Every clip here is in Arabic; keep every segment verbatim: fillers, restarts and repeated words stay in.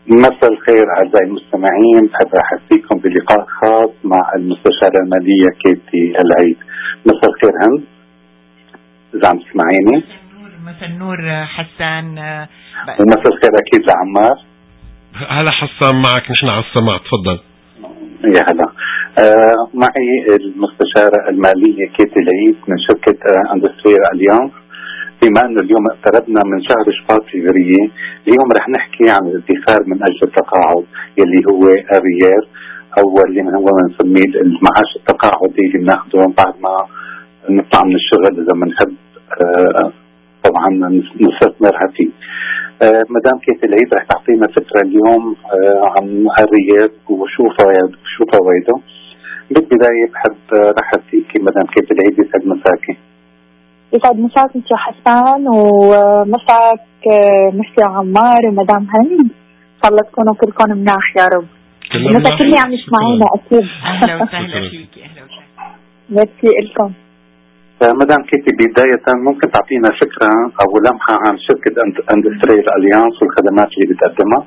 مساء الخير أعزائي المستمعين، بحب أحسيكم بلقاء خاص مع المستشارة المالية كيتي العيد. مساء الخير هند، إذا عم تسمعيني. مساء النور حسان. ومساء الخير أكيد لعمار. هلا حسان، معك نحن على السماع، تفضل. يا هلا. آه معي المستشارة المالية كيتي العيد من شركة اندستريال اليانس. بما أنه اليوم اقتربنا من شهر شباط فبراير، اليوم رح نحكي عن الادخار من أجل التقاعد يلي هو الريال، أو اللي هو بنسميه المعاش التقاعدي اللي بناخده بعد ما نطلع من الشغل إذا بنحب آه طبعا نستثمرها فيه. آه مدام كيتي العيد رح تعطينا فكرة اليوم آه عن الريال وشو فوائده وشو فوائده. بالبداية بحب رحب فيكي مدام كيتي العيد، يسعد مساكي. يسعد مساك انت يا حسان، ومساك مسيا عمار ومدام هند. ان شاء الله تكونوا كلكم مناح يا رب. مساك اللي عم يسمعونا اكيد. اهلا وسهلا فيكي. اهلا وسهلا. ميرسي لكم. مدام كيتي، بداية ممكن تعطينا فكرة او لمحة عن شركة اندستريال اليانس والخدمات اللي بتقدمها؟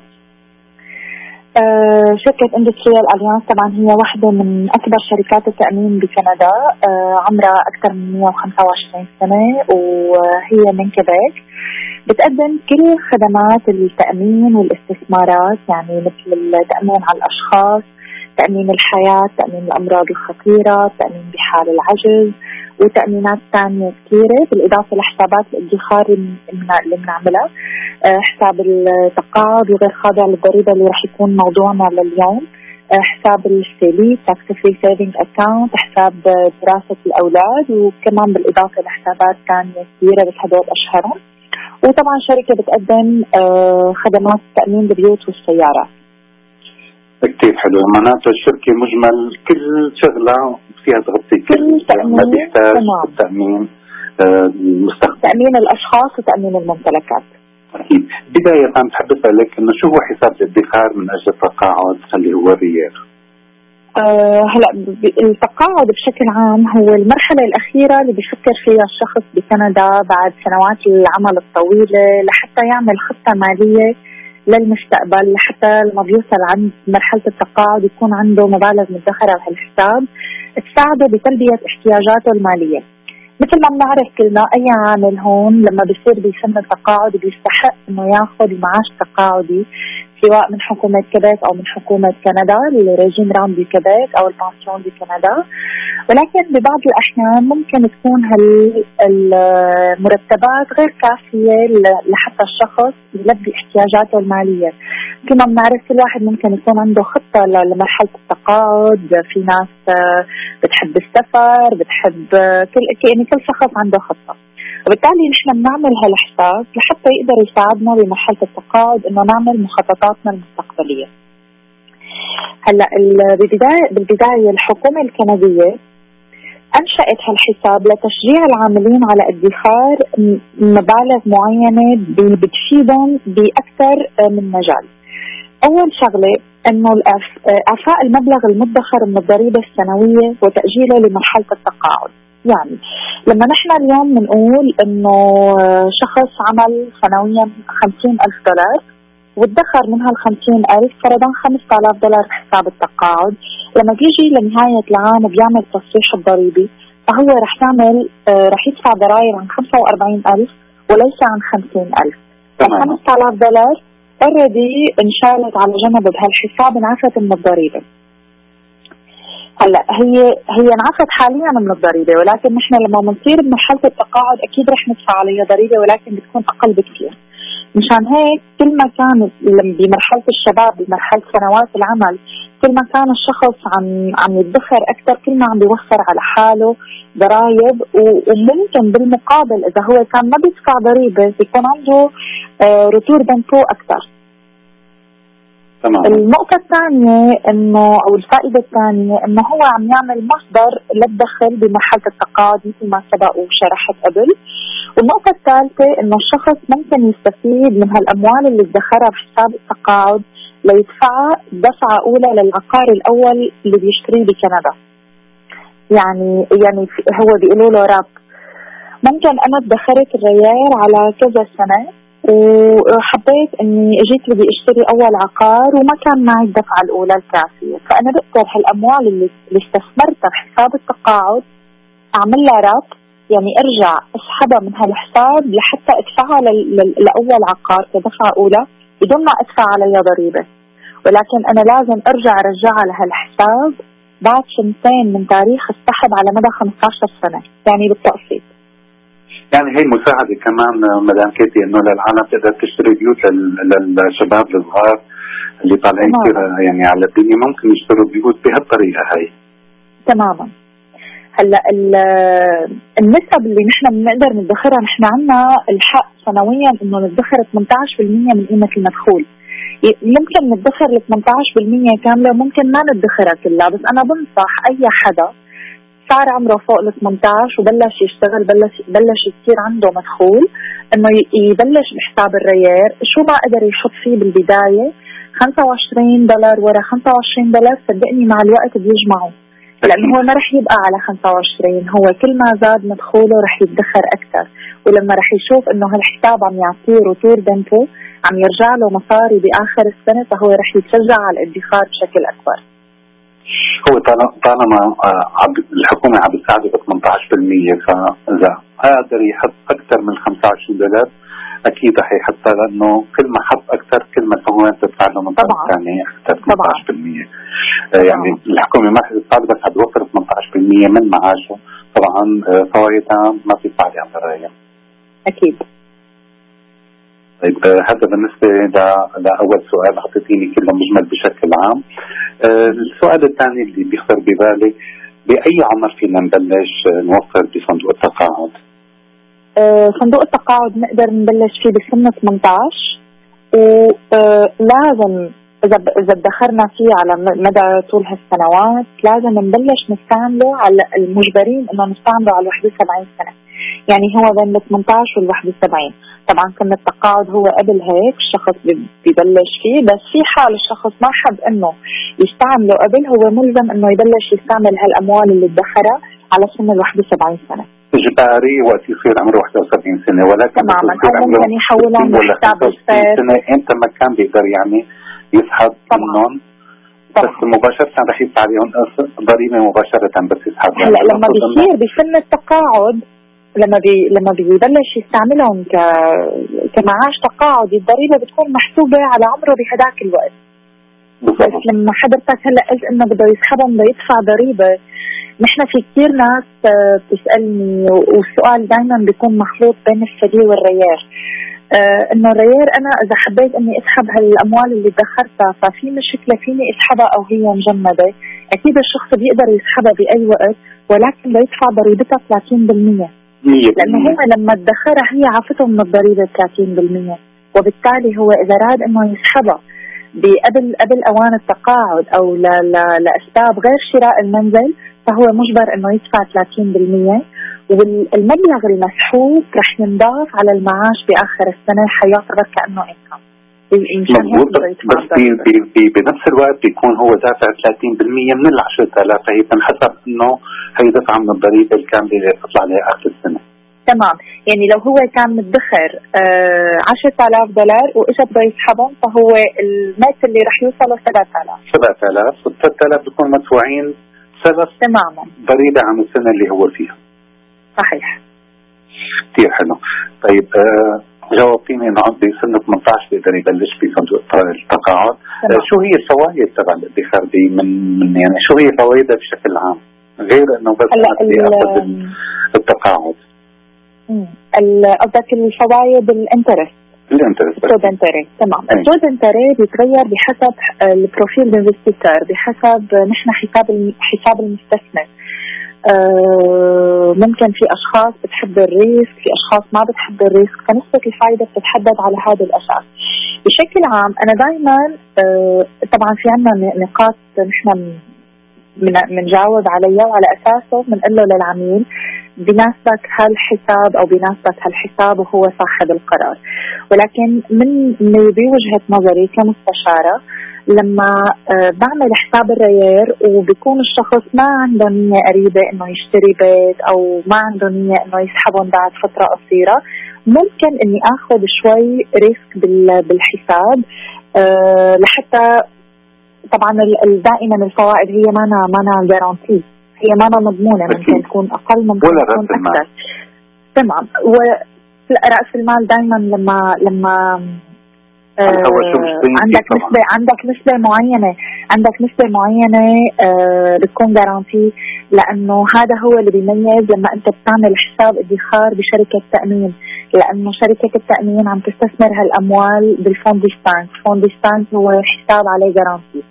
آه شركة اندستريال اليانس طبعا هي واحدة من أكبر شركات التأمين بكندا، آه عمرها أكثر من مئة وخمسة وعشرين سنة، وهي من كيبيك. بتقدم كل خدمات التأمين والاستثمارات، يعني مثل التأمين على الأشخاص، تأمين الحياة، تأمين الأمراض الخطيرة، تأمين بحال العجز، وتأمينات ثانية كثيرة، بالإضافة لحسابات الادخار اللي بنعملها، حساب التقاعد وغير خاضع للضريبة اللي رح يكون موضوعنا لليوم، حساب السيلي tax free saving account، حساب دراسة الأولاد، وكمان بالإضافة لحسابات ثانية كثيرة بس هدول أشهرهم. وطبعا شركة بتقدم خدمات تأمين البيوت والسيارات. كتير حلو، معناته الشركة مجمل كل شغلة فيها تغطي كل تأمين ما بيحتاج التأمين المستخدم، تأمين الأشخاص وتأمين الممتلكات. أكيد. بداية بحب أسألك إنه شو هو حساب الادخار من أجل التقاعد اللي هو الريال؟ أه هلا التقاعد بشكل عام هو المرحلة الأخيرة اللي بيفكر فيها الشخص بكندا بعد سنوات العمل الطويلة لحتى يعمل خطة مالية للمستقبل، لحتى لما بيوصل عند مرحلة التقاعد يكون عنده مبالغ مدخرة على الحساب تساعده بتلبية احتياجاته المالية. مثل ما بنعرف كلنا أي عامل هون لما بيصير بسن التقاعد بيستحق إنه ياخذ معاش تقاعدي، سواء من حكومة كيبيك أو من حكومة كندا الريجيم رام دي كيبيك أو البانسيون دي كندا. ولكن ببعض الأحيان ممكن تكون هالمرتبات غير كافية لحتى الشخص يلبي احتياجاته المالية. كما بنعرف كل واحد ممكن يكون عنده خطة لمرحلة التقاعد، في ناس بتحب السفر، بتحب كل يعني كل شخص عنده خطة، وبالتالي نحن بنعمل هالحساب لحتى يقدر يساعدنا بمرحلة التقاعد إنه نعمل مخططاتنا المستقبلية. هلا بالبداية بالبداية الحكومة الكندية أنشأت هالحساب لتشجيع العاملين على ادخار مبالغ معينة بتفيدهم بأكثر من مجال. أول شغلة إنه إعفاء المبلغ المدخر من الضريبة السنوية وتأجيله لمرحلة التقاعد. يعني لما نحن اليوم بنقول إنه شخص عمل سنويا خمسين ألف دولار وادخر منها الخمسين ألف، فرضا خمسة آلاف دولار بحساب التقاعد، لما بيجي لنهاية العام وبيعمل تصريح الضريبي فهو رح يعمل رح يدفع ضرائب عن خمسة وأربعين ألف وليس عن خمسين ألف. خمسة آلاف دولار already انشالت على جنب بهالحساب، انعفت من الضريبة. هلا هي هي انعفت حاليا من الضريبة، ولكن نحن لما بنصير بمرحلة التقاعد أكيد رح ندفع عليها ضريبة، ولكن بتكون أقل بكثير. مشان هيك كل ما كان بمرحلة الشباب بمرحلة سنوات العمل كل ما كان الشخص عم عم يدخر أكثر، كل ما عم بيوفر على حاله ضرائب، وممكن بالمقابل إذا هو كان ما بيدفع ضريبة يكون عنده رتور بنكو أكثر. تمام. النقطة الثانية إنه أو الفائدة الثانية إنه هو عم يعمل مصدر للدخل بمرحلة التقاعد مثل ما سبق وشرحت قبل. والنقطة الثالثة إنه الشخص ممكن يستفيد من هالأموال اللي ادخرها بحساب التقاعد ليدفعها دفعة أولى للعقار الأول اللي بيشتريه بكندا. يعني يعني هو بيقولوا له راب. ممكن أنا ادخرت الريال على كذا سنة وحبيت اني اجيت بدي اشتري اول عقار وما كان معي الدفعة الاولى الكافية، فانا بقدر هالاموال اللي, اللي استثمرتها بحساب التقاعد اعمل لها راب، يعني ارجع اسحبها من هالحساب لحتى ادفعها لاول عقار كدفعة اولى بدون ما ادفع عليها ضريبة، ولكن انا لازم ارجع ارجعها لهالحساب بعد سنتين من تاريخ السحب على مدى خمسة عشر سنة، يعني بالتقسيط. يعني هي مساعدة كمان مدام كيتي انه للعالم تقدر تشتري بيوت للشباب الصغار اللي طالعين يعني على الدنيا، ممكن يشتروا بيوت بهالطريقة هاي. تماما. هلا النسب اللي نحن بنقدر ندخرها، نحن عنا الحق سنويا انه ندخر ثمانية عشر بالمية من قيمة المدخول. ممكن ندخر ال ثمانية عشر بالمية كاملة، ممكن ما ندخرها كلها، بس انا بنصح اي حدا صار عمره فوق ال ثمانية عشر وبلش يشتغل، بلش بلش يصير عنده مدخول، انه يبلش بحساب الريير. شو ما قدر يحط فيه بالبداية خمسة وعشرين دولار ورا خمسة وعشرين دولار، صدقني مع الوقت بيجمعوا، لأنه هو ما رح يبقى على خمسة وعشرين، هو كل ما زاد مدخوله رح يدخر أكثر، ولما رح يشوف إنه هالحساب عم يعطيه روتور دنتو، عم يرجع له مصاري بآخر السنة، فهو رح يتشجع على الادخار بشكل أكبر. هو طالما الحكومة عم بتساعده ب ثمانية عشر بالمية، فإذا قادر يحط أكثر من خمسة وعشرين دولار أكيد رح يحطها، لأنه كل ما حط أكثر كل ما الحكومة تدفع له منطقة ثانية أكثر ثمانية عشر بالمية. يعني الحكومة ما حتساعد بس حتوفر ثمانية عشر بالمية من معاشه، طبعا فوائدها ما في فعل عن الرأي. أكيد. طيب هذا بالنسبة لأول سؤال حطيتيني كله مجمل بشكل عام. السؤال الثاني اللي بيخطر ببالي، بأي عمر فينا نبلش نوفر بصندوق التقاعد؟ صندوق التقاعد نقدر نبلش فيه بسن ثمانية عشر، ولازم إذا إذا ادخرنا فيه على مدى طول هالسنوات لازم نبلش نستعمله على المجبرين إنه نستعمله على واحد وسبعين سنة، يعني هو بين ال ثمانية عشر وال واحد وسبعين. طبعا سن التقاعد هو قبل هيك الشخص بيبلش فيه، بس في حال الشخص ما حب إنه يستعمله قبل، هو ملزم إنه يبلش يستعمل هالأموال اللي ادخرها على سن ال واحد وسبعين سنة. إجباري وقت يصير عمره واحد وسبعين سنة، ولكن تماما أو ممكن يحولهم لحساب الفير أنت ما كان بيقدر يعني يسحب منهم، بس مباشرة رح يدفع عليهم ضريبة مباشرة بس يسحب. هلا لما بيصير بسن التقاعد، لما بي لما بيبلش يستعملهم ك كمعاش تقاعد، الضريبة بتكون محسوبة على عمره بهداك الوقت. بس لما حضرتك هلا قلت إنه بده يسحبهم بده يدفع ضريبة، نحن في كتير ناس بتسألني والسؤال دايما بيكون مخلوط بين السدي والريير، آه انه الريير انا اذا حبيت اني اسحب هالاموال اللي ادخرتها ففي مشكلة فيني اسحبها او هي مجمدة. اكيد الشخص بيقدر يسحبها باي وقت، ولكن بده يدفع ضريبتها ثلاثين بالمية، لانه هو لما ادخرها هي عافته من الضريبة ثلاثين بالمية، وبالتالي هو اذا راد انه يسحبها بقبل قبل اوان التقاعد او ل ل لاسباب غير شراء المنزل، فهو مجبر انه يدفع ثلاثين بالمية، والمبلغ المسحوب رح ينضاف على المعاش باخر السنه حيعتبر كانه انكم. بس بنفس الوقت بيكون هو دافع ثلاثين بالمية من ال عشرة آلاف، فهي بتنحسب انه هي دفعه من الضريبه الكامله اللي بتطلع عليها اخر السنه. تمام، يعني لو هو كان مدخر آه عشرة آلاف دولار واجى بده يسحبهم، فهو النت اللي رح يوصله سبعة آلاف سبعة آلاف وثلاثة آلاف بيكون مدفوعين سبب تماما ضريبه عن السنه اللي هو فيها. صحيح. كثير حلو. طيب آه جاوبتيني انه عندي سنه ثمانية عشر بيقدر يبلش بصندوق التقاعد. آه شو هي الفوائد تبع الادخار دي من من يعني شو هي فوائدها بشكل عام غير انه بس اخذ التقاعد؟ قصدك الفوائد الانترست؟ الانترست الجود انتري. تمام. الجود انتري بيتغير بحسب البروفيل الانفستيتور، بحسب نحن حساب حساب المستثمر. أه ممكن في أشخاص بتحب الريسك، في أشخاص ما بتحب الريسك، فنسبة الفائدة بتتحدد على هذا الأساس. بشكل عام أنا دائما أه طبعا في عنا نقاط نحن منجاوب عليها، وعلى أساسه بنقول له للعميل بناسبك هالحساب أو بناسبك هالحساب وهو صاحب القرار. ولكن من بوجهة نظري كمستشارة لما أه بعمل حساب الريير وبيكون الشخص ما عنده نية قريبة انه يشتري بيت او ما عنده نية انه يسحبهم بعد فترة قصيرة، ممكن اني اخذ شوي ريسك بالحساب أه لحتى طبعا دائما الفوائد هي مانا مانا جارانتي، هي مانا مضمونة، ممكن تكون اقل ممكن تكون اكثر. تمام. ورأس المال دائما لما لما آه عندك نسبة عندك نسبة معينة عندك نسبة معينة آه بتكون جارانتي، لأنه هذا هو اللي بيميز لما أنت بتعمل حساب ادخار بشركة تأمين، لأنه شركة التأمين عم تستثمر هالأموال بالفوند ديستانس. فوند ديستانس هو حساب عليه جارانتي،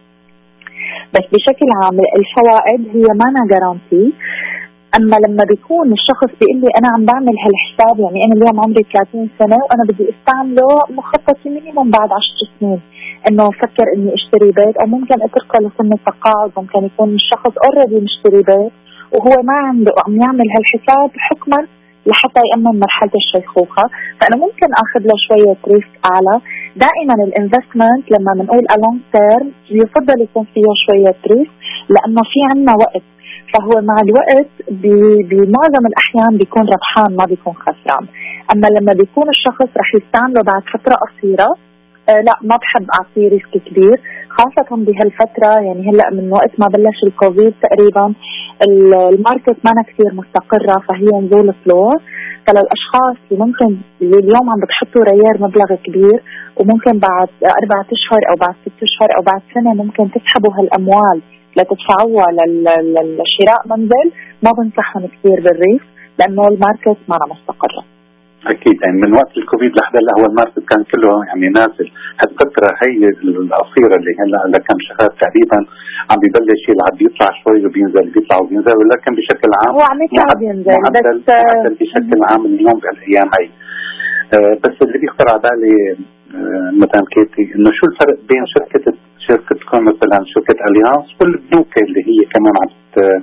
بس بشكل عام الفوائد هي مانا جارانتي. أما لما بيكون الشخص بيقول لي أنا عم بعمل هالحساب، يعني أنا اليوم عمري ثلاثين سنة وأنا بدي استعمله مخططي مينيموم بعد عشر سنين، إنه أفكر إني أشتري بيت، أو ممكن أتركه لسن التقاعد. ممكن يكون الشخص أوريدي مشتري بيت وهو ما عنده، عم يعمل هالحساب حكما لحتى يأمن مرحلة الشيخوخة، فأنا ممكن أخذ له شوية ريسك أعلى. دائما الانفستمنت لما بنقول along term يفضل يكون فيه شوية ريسك، لأنه في عنا وقت، فهو مع الوقت بمعظم الأحيان بيكون ربحان ما بيكون خسران. أما لما بيكون الشخص رح يستعمله بعد فترة قصيرة، آه لا ما بحب أعطيه ريسك كبير، خاصة بهالفترة. يعني هلأ من وقت ما بلش الكوفيد تقريبا الماركت ما كثير مستقرة، فهي نزول فلور. فللأشخاص اللي ممكن اللي اليوم عم بتحطوا ريال مبلغ كبير، وممكن بعد أربعة أشهر أو بعد ست أشهر أو بعد سنة ممكن تسحبوا هالأموال لتدفعوها للشراء منزل، ما بنصحهم كثير بالريف لأنه الماركت ما مستقرة. أكيد. يعني من وقت الكوفيد لحد هلا هو الماركت كان كله يعني نازل. هالفترة هي القصيرة اللي هلا لكم شهر تقريبا عم ببلش يلعب، بيطلع شوي وبينزل، بيطلع وبينزل، ولكن بشكل عام هو عم يطلع وبينزل معدل, بس معدل بشكل عام اليوم بهالأيام هي. أه بس اللي بيخطر على بالي أه مدام كيتي إنه شو الفرق بين شركة شركة تكون مثلا شركة أليانس والبنوك اللي هي كمان عم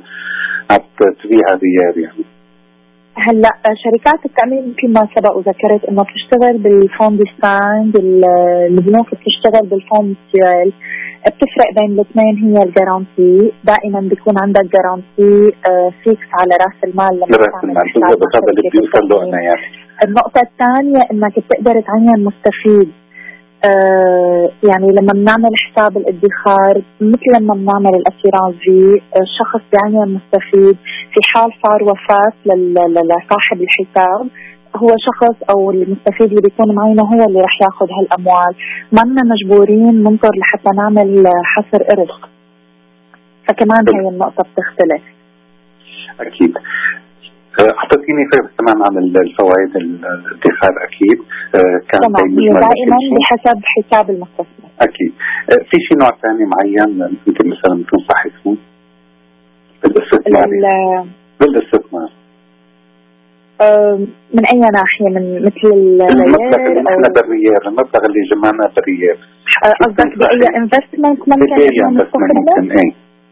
عم تبيع ريال؟ يعني هلا شركات التأمين كما سبق وذكرت انه بتشتغل بالفوند ستاند، البنوك بتشتغل بالفوند سيال. بتفرق بين الاثنين هي الجارانتي، دائما بيكون عندك جارانتي فيكس على راس المال لما تعمل حساب. النقطة الثانية انك بتقدر تعين مستفيد. آه يعني لما بنعمل حساب الادخار مثل لما بنعمل الاسيرانس في الشخص بيعين مستفيد في حال صار وفاة لصاحب الحساب، هو شخص او المستفيد اللي بيكون معينه هو اللي رح ياخذ هالاموال، ما لنا مجبورين ننطر لحتى نعمل حصر ارث. فكمان هي النقطة بتختلف. اكيد. اعطيتيني فكرة كمان عن الفوائد الادخار. اكيد كان دائما بحسب حساب المستثمر. اكيد. في شيء نوع ثاني معين انت مثلا بتنصحي فيه بالاستثمار؟ بالاستثمار من اي ناحية؟ من مثل المبلغ اللي نحن بالريال، المبلغ اللي جمعنا بالريال، قصدك باي انفستمنت ممكن؟ ايه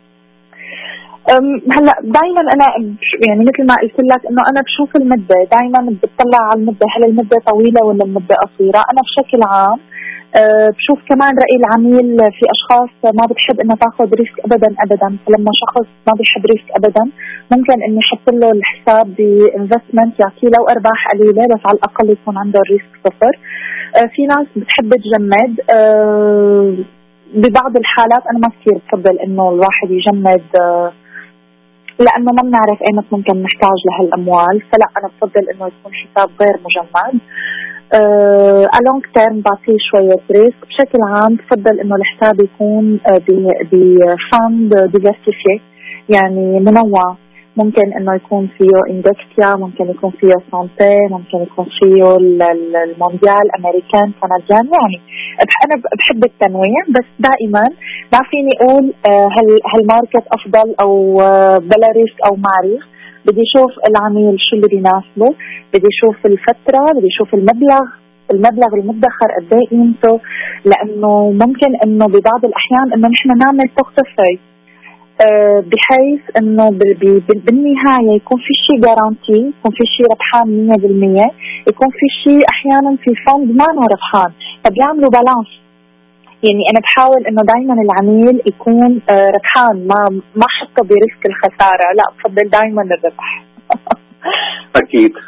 هلا دائما انا يعني مثل ما قلت لك انه انا بشوف المده، دائما بتطلع على المده، هل المده طويله ولا المده قصيره. انا بشكل عام أه بشوف كمان راي العميل. في اشخاص ما بتحب انها تاخذ ريسك ابدا ابدا، فلما شخص ما بيحب ريسك ابدا ممكن اني احط له الحساب بانفستمنت يعطيه لو ارباح قليله بس على الاقل يكون عنده الريسك صفر. أه في ناس بتحب تجمد. أه ببعض الحالات انا ما كثير بفضل انه الواحد يجمد أه لأنه ما بنعرف أيمت ممكن نحتاج لهالأموال، فلا أنا بفضل إنه يكون حساب غير مجمد. أه لونج تيرم بعطيه شوية ريسك. بشكل عام بفضل إنه الحساب يكون بفند ديفرسيفي، يعني منوع. ممكن إنه يكون فيه إندكسيا، ممكن يكون فيه سانتي، ممكن يكون فيه المونديال، أمريكان، كنديان. يعني أنا بحب التنويع، بس دائما ما فيني أقول هل هالماركت أفضل أو بلا ريسك أو مع ريسك. بدي أشوف العميل شو اللي بيناسبه، بدي أشوف الفترة، بدي أشوف المبلغ المبلغ المدخر قد ايه قيمته، لأنه ممكن إنه ببعض الأحيان إنه نحن نعمل بورتفوي أه بحيث انه بالنهايه يكون في شيء جارانتي، يكون في شيء ربحان مية بالمية، يكون في شيء احيانا في فند ما له ربحان، فبيعملوا بالانس. يعني انا بحاول انه دائما العميل يكون أه ربحان، ما ما حطه بريسك الخساره، لا بفضل دائما الربح. اكيد.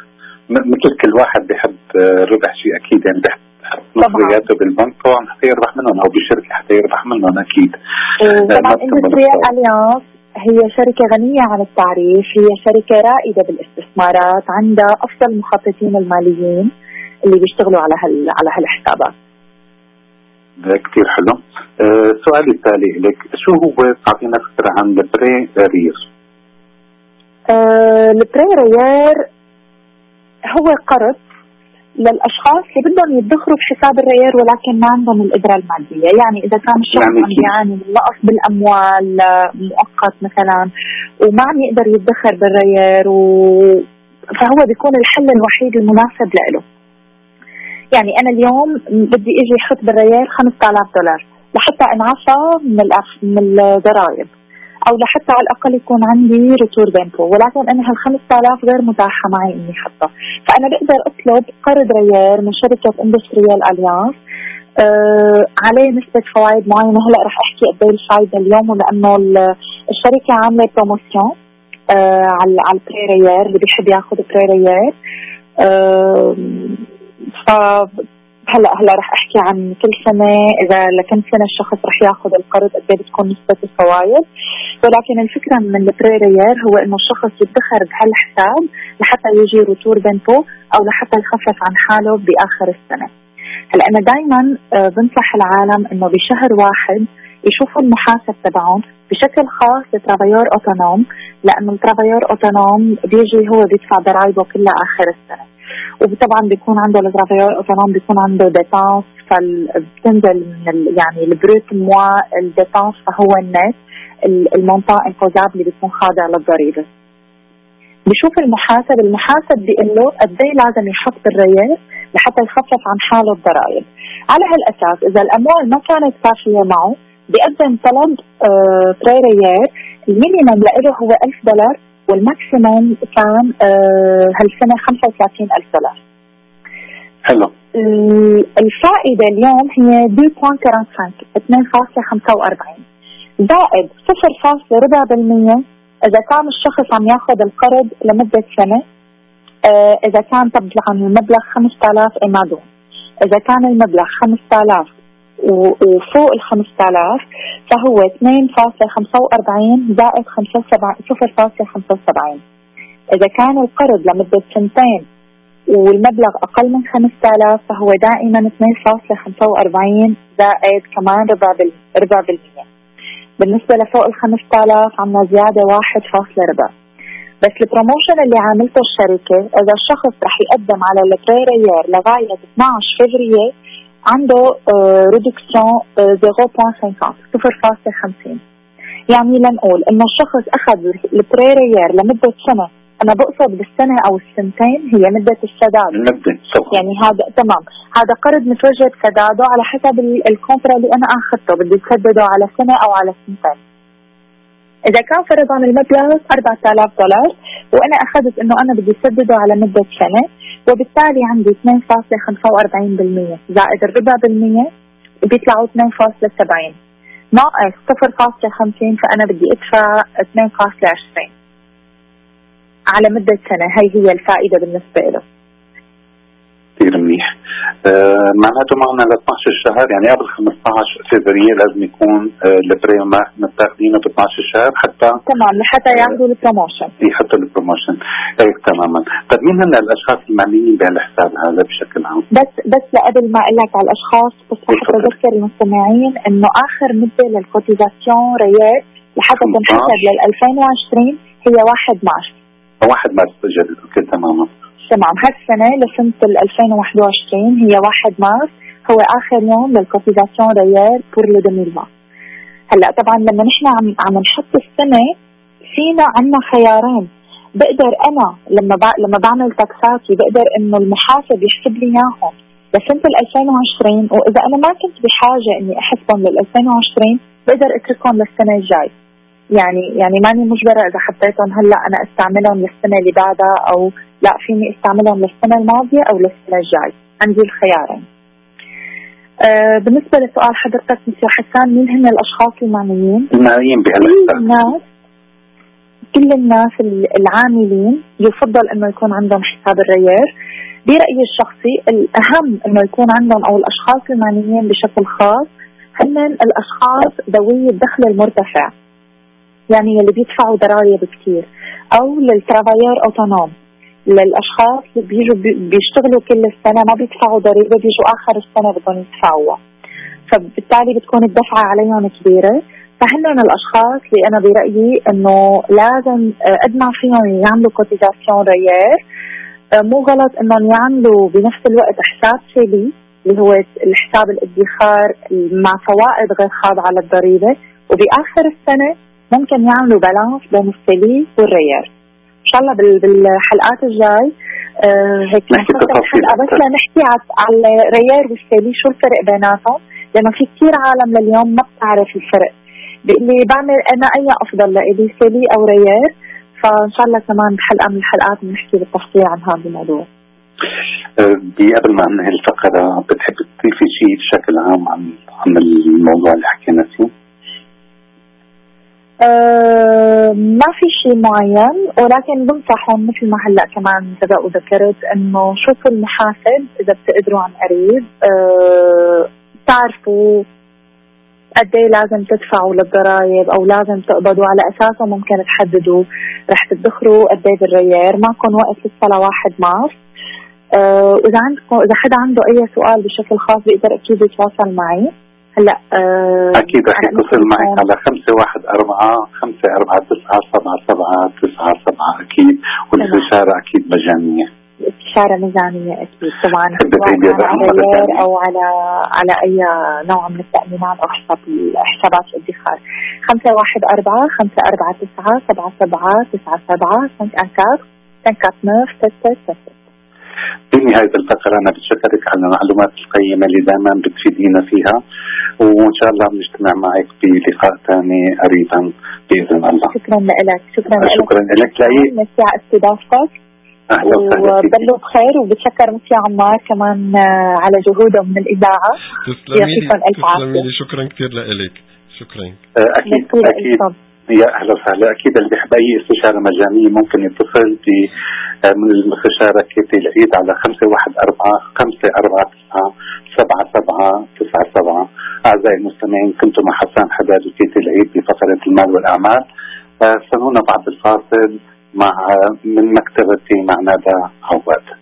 مثل كل واحد بيحب ربح شيء اكيد، يعني بيحب مصرياته بالبنك طبعا حتى يربح منهم او بشركه حتى يربح منهم اكيد. طبعا اندستريال اليانس هي شركه غنيه عن التعريف، هي شركه رائده بالاستثمارات، عندها افضل المخططين الماليين اللي بيشتغلوا على هال على هالحسابات. ده كثير حلو. أه سؤالي التالي لك، شو هو تعطينا فكره عن البري رير؟ أه البري رير هو قرض للاشخاص اللي بدهم يدخروا بحساب الريال ولكن ما عندهم القدره الماديه، يعني اذا كان الشخص يعني عم بيعاني من نقص بالاموال مؤقت مثلا وما عم يقدر يدخر بالريال و... فهو بيكون الحل الوحيد المناسب له. يعني انا اليوم بدي اجي احط بالريال خمسة آلاف دولار لحتى انعفى من من الضرائب، او لحتى على الاقل يكون عندي ريتور ديمبو، ولكن انا هالخمسة آلاف غير متاحه معي اني احطها، فانا بقدر اطلب قرض ريال من شركه اندستريال اليانس آه عليه نسبه فوائد معينه. هلا رح احكي قد ايه الفائده اليوم، لانه الشركه عامله بروموشن آه على على البري ريال، اللي بيحب ياخذ بري ريال آه ف هلا هلا رح احكي عن كل سنه اذا لكم سنه الشخص رح ياخذ القرض قد ايه بتكون نسبه الفوائد. ولكن الفكره من البري ريال هو انه الشخص يدخر بهالحساب لحتى يجي روتور بنتو او لحتى يخفف عن حاله باخر السنه. هلا انا دائما بنصح العالم انه بشهر واحد يشوفوا المحاسب تبعهم بشكل خاص لترافيور اوتونوم، لانه الترافيور اوتونوم بيجي هو بيدفع ضرائبه كلها اخر السنه، وطبعا بيكون عنده الترافيور اوتونوم بيكون عنده ديتانس، فبتنزل من يعني البروت موا الديتانس فهو النت المونطان امبوزابل اللي بيكون خاضع للضريبه. بشوف المحاسب المحاسب بيقول له قد ايه لازم يحط بالريال لحتى يخفف عن حاله الضرائب. على هالاساس اذا الاموال ما كانت كافيه معه بيقدم طلب آه بري ريال، المينيمم له هو ألف دولار والماكسيموم كان آه هالسنه خمسة وثلاثين ألف دولار. حلو. الفائده اليوم هي اثنين فاصلة خمسة وأربعين زائد صفر فاصلة أربعة بالمية اذا كان الشخص عم ياخذ القرض لمده سنه. آه اذا كان طبعا المبلغ خمسة آلاف امادون، اذا كان المبلغ خمسة آلاف وفوق ال خمسة آلاف فهو اثنين فاصلة خمسة وأربعين زائد صفر فاصلة خمسة وسبعين. اذا كان القرض لمده سنتين والمبلغ اقل من خمسة آلاف فهو دائما اثنين فاصلة خمسة وأربعين زائد كمان ربع بال ربع بالمية. بالنسبه لفوق ال خمسة آلاف عندنا زياده واحد فاصلة أربعة. بس البروموشن اللي عاملته الشركه اذا الشخص رح يقدم على البري ريال لغايه اثنعش فبراير عنده ريدكسيون صفر فاصلة خمسين. يعني لنقول انه الشخص اخذ البري ريال لمده سنه، انا بقصد بالسنه او السنتين هي مده السداد، يعني هذا تمام، هذا قرض متوجه بسداده على حسب الكونترا اللي انا اخذته بدي اسدده على سنه او على سنتين. اذا كان فرضا المبلغ أربعة آلاف دولار وانا اخذت انه انا بدي اسدده على مده سنه، وبالتالي عندي اثنين فاصلة خمسة وأربعين بالمية زائد الربع بالمية بيطلعوا اثنين فاصلة سبعين ناقص صفر فاصلة خمسين، فانا بدي ادفع اثنين فاصلة عشرين على مده سنه. هي هي الفائده بالنسبه له. كثير منيح. آه معناته معنا ل اثنعش شهر، يعني قبل خمسطعش فبراير لازم يكون آه البري متاخدينه ب اثنعش شهر حتى تمام لحتى ياخذوا آه البروموشن يحطوا البروموشن. اي تماما. طيب مين هن الاشخاص المعنيين بهالحساب هذا بشكل عام؟ بس بس لقبل ما اقول لك على الاشخاص بس حتى اذكر المستمعين انه اخر مده للكوتيزاسيون ريال لحتى تنحسب لل ألفين وعشرين هي واحد مارس. واحد مارس بجد. اوكي تماما تمام. هالسنه لسنه ألفين وواحد وعشرين هي واحد مارس هو اخر يوم للكوتيزاسيون ريال بور لو ألفين وعشرين. هلا طبعا لما نحن عم عم نحط السنه فينا عنا خيارين، بقدر انا لما ب... لما بعمل تاكساتي بقدر انه المحاسب يحسب لي اياهم لسنه ألفين وعشرين، واذا انا ما كنت بحاجه اني احسبهم لل ألفين وعشرين بقدر اتركهم للسنه الجاي. يعني يعني ماني مجبره اذا حطيتهم هلا انا استعملهم للسنه اللي بعدها، او لا فيني استعملهم للسنه الماضيه او للسنه الجاي، عندي الخيارين. آه بالنسبه لسؤال حضرتك مسيو حسان مين هن الاشخاص المعنيين؟ المعنيين بهالحساب. كل الناس العاملين يفضل انه يكون عندهم حساب الريير. برأيي الشخصي الأهم انه يكون عندهم او الاشخاص المعنيين بشكل خاص هن الاشخاص ذوي الدخل المرتفع، يعني اللي بيدفعوا ضرائب كتير، او للترافايور اوتونوم، للاشخاص اللي بيجوا بيشتغلوا كل السنة ما بيدفعوا ضريبة، بيجوا اخر السنة بدهم يدفعوها، فبالتالي بتكون الدفعة عليهم كبيرة. فهن الاشخاص اللي انا برأيي انه لازم قد ما فيهم يعملوا كوتيزاسيون ريير، مو غلط انهم يعملوا بنفس الوقت حساب سيلي اللي هو الحساب الادخار مع فوائد غير خاضعة للضريبة، وبآخر السنة ممكن يعملوا بالانس بين السيلي والريير. ان شاء الله بالحلقات الجاي آه هيك نحط الحلقة بس لنحكي على الريير والسيلي شو الفرق بيناتهم، لانه في كتير عالم لليوم ما بتعرف الفرق، اللي بعمل انا اي افضل لإلي سيلي او ريير. فان شاء الله كمان بحلقة من الحلقات بنحكي بالتفصيل عن هذا الموضوع. قبل ما انهي الفقرة بتحب تضيفي شيء بشكل عام عن عن الموضوع اللي حكينا فيه؟ أه ما في شيء معين، ولكن بنصحهم مثل ما هلا كمان سبق وذكرت انه شوفوا المحاسب اذا بتقدروا عن قريب، أه تعرفوا قد ايه لازم تدفعوا للضرائب او لازم تقبضوا، على اساسه ممكن تحددوا رح تدخروا قد ايه بالريير. معكم وقت لسه لواحد مارس. أه واذا عندكم اذا حدا عنده اي سؤال بشكل خاص بيقدر اكيد يتواصل معي. هلا أه اكيد رح يتصل معك على خمسة واحد أربعة خمسة أربعة تسعة سبعة سبعة تسعة سبعة اكيد، والاستشارة اكيد مجانية. الاستشارة ميزانية أكيد طبعا، سواء على الريير أو على على أي نوع من التأمينات أو حساب حسابات الادخار. خمسة واحد أربعة خمسة أربعة تسعة سبعة سبعة تسعة سبعة سنك أنكار سنك نوف ستة ستة. بنهاية الفقرة أنا بتشكرك على المعلومات القيمة اللي دائما بتفيدينا فيها، وإن شاء الله بنجتمع معك بلقاء ثاني قريبا بإذن الله. شكرا لك. شكرا لك. شكرا لك لأي ميرسي على استضافتك. أهلا وسهلا. وبدلوا بخير، وبتشكر مسيا عمار كمان على جهوده من الإذاعة. تسلمي لي. شكرا كثير لك. شكرا. أكيد أكيد يا أهلا وسهلا. أكيد اللي بيحب أي استشارة مجانية ممكن يتصل ب من المستشارة كيتي العيد على خمسة واحد أربعة خمسة أربعة تسعة سبعة سبعة تسعة سبعة. أعزائي المستمعين، كنتم مع حسان حداد وكيتي العيد بفقرة المال والأعمال. استنونا بعد الفاصل مع من مكتبتي مع ندى عواد.